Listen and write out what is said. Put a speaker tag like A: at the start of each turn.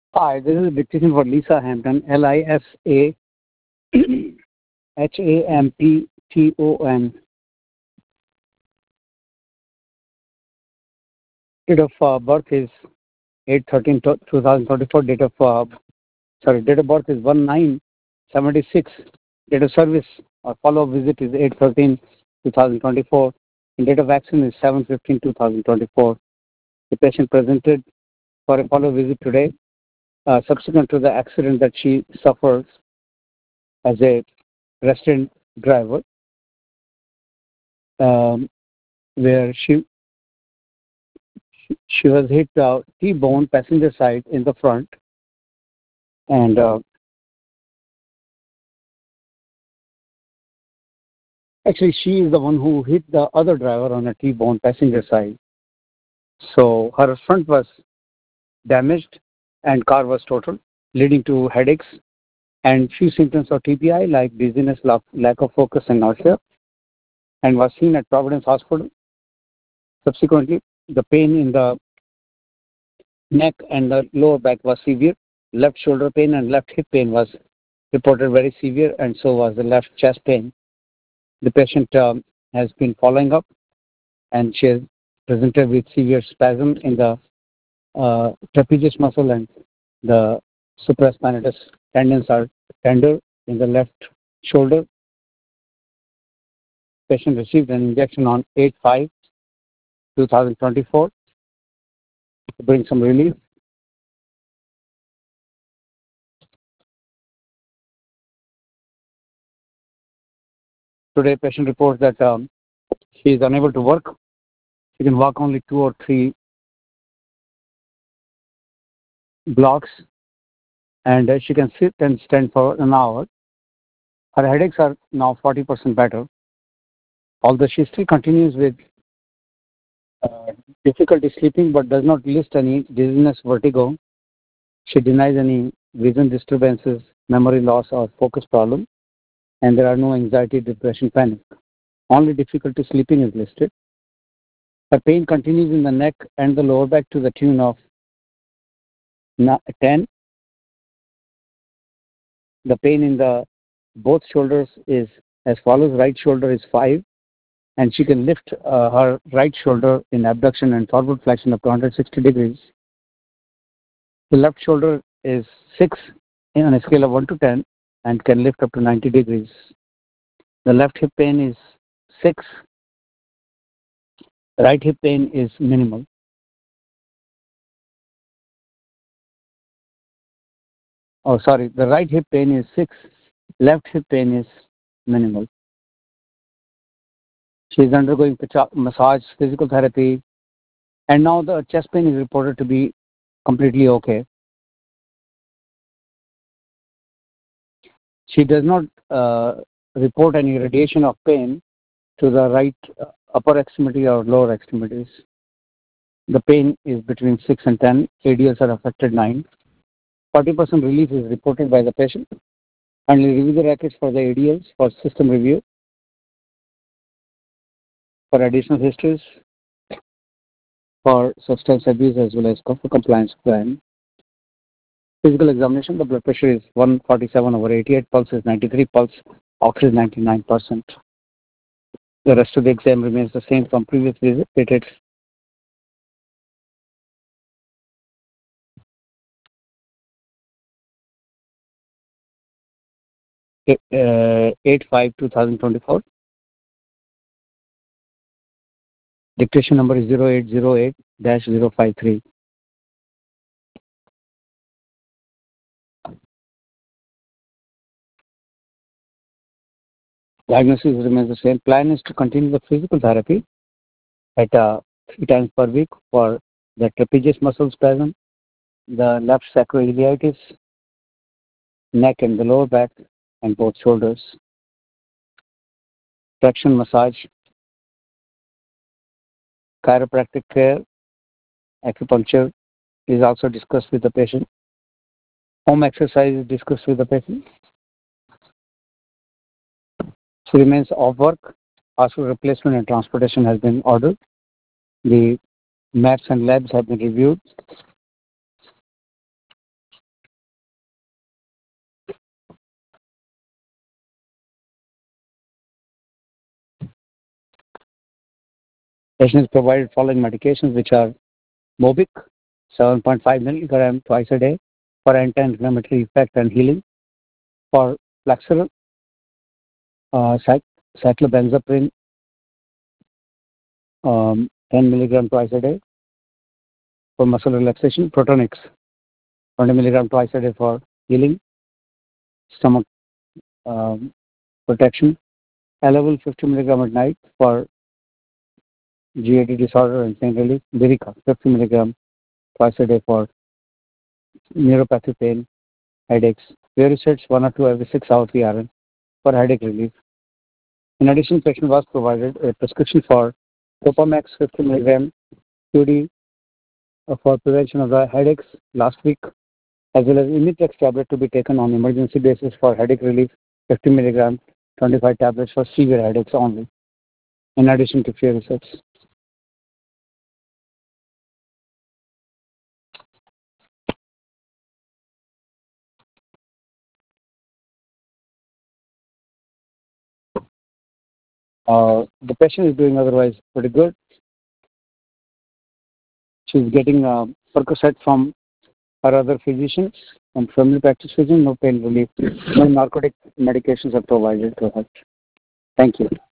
A: Hi, this is a dictation for Lisa Hampton, LISAHAMPTON. Date of birth is 8/13/2024. Date of birth is 1976. Date of service or follow-up visit is 8/13/2024. And date of action is 7/15/2024. The patient presented for a follow-up visit today, subsequent to the accident that she suffered as a resident driver, um, where she was hit T-bone passenger side in the front, and actually she is the one who hit the other driver on a T-bone passenger side. So her front was damaged and car was totaled, leading to headaches and few symptoms of TBI like dizziness, lack of focus, and nausea, and was seen at Providence Hospital. Subsequently, the pain in the neck and the lower back was severe. Left shoulder pain and left hip pain was reported very severe, and so was the left chest pain. The patient has been following up, and she has presented with severe spasm in the trapezius muscle, and the supraspinatus tendons are tender in the left shoulder. Patient received an injection on 8/5/2024 to bring some relief. Today, patient reports that she is unable to work. She can walk only 2 or 3 blocks, and she can sit and stand for an hour. Her headaches are now 40% better, although she still continues with uh, difficulty sleeping but does not list any dizziness, vertigo. She denies any vision disturbances, memory loss, or focus problem, and there are no anxiety, depression, panic. Only difficulty sleeping is listed. Her pain continues in the neck and the lower back to the tune of 10. The pain in the both shoulders is as follows. Right shoulder is 5, and she can lift her right shoulder in abduction and forward flexion up to 160 degrees. The left shoulder is 6 on a scale of 1 to 10 and can lift up to 90 degrees. The left hip pain is 6. Right hip pain is minimal. Oh, sorry. The right hip pain is 6. Left hip pain is minimal. She is undergoing massage, physical therapy, and now the chest pain is reported to be completely okay. She does not report any radiation of pain to the right upper extremity or lower extremities. The pain is between 6 and 10. ADLs are affected 9. 40% relief is reported by the patient. Finally, review the records for the ADLs for system review. For additional histories, for substance abuse as well as for compliance plan. Physical examination, the blood pressure is 147/88, pulse is 93, pulse ox is 99%. The rest of the exam remains the same from previous visit. Dated 8/5/2024. Dictation number is 0808-053. Diagnosis remains the same. Plan is to continue the physical therapy at 3 times per week for the trapezius muscle spasm, the left sacroiliitis, neck and the lower back, and both shoulders. Traction massage, chiropractic care, acupuncture is also discussed with the patient. Home exercise is discussed with the patient. She remains off work. Hospital replacement and transportation has been ordered. The maps and labs have been reviewed. Patient is provided following medications, which are Mobic, 7.5 milligram twice a day for anti-inflammatory effect and healing. For Flexeril, cyclobenzaprine, 10 milligram twice a day for muscle relaxation. Protonix, 20 milligram twice a day for healing, stomach protection. Level 50 milligram at night for GAD disorder and pain relief. Lyrica, 50 milligram twice a day for neuropathic pain, headaches. Verisets, 1 or 2 every 6 hours PRN for headache relief. In addition, patient was provided a prescription for Topamax 50 milligram QD for prevention of the headaches last week, as well as Imitrex tablet to be taken on emergency basis for headache relief, 50 milligram, 25 tablets for severe headaches only, in addition to few research. The patient is doing otherwise pretty good. She's getting Percocet from her other physicians and family practice physician, no pain relief, no narcotic medications are provided to her. Thank you.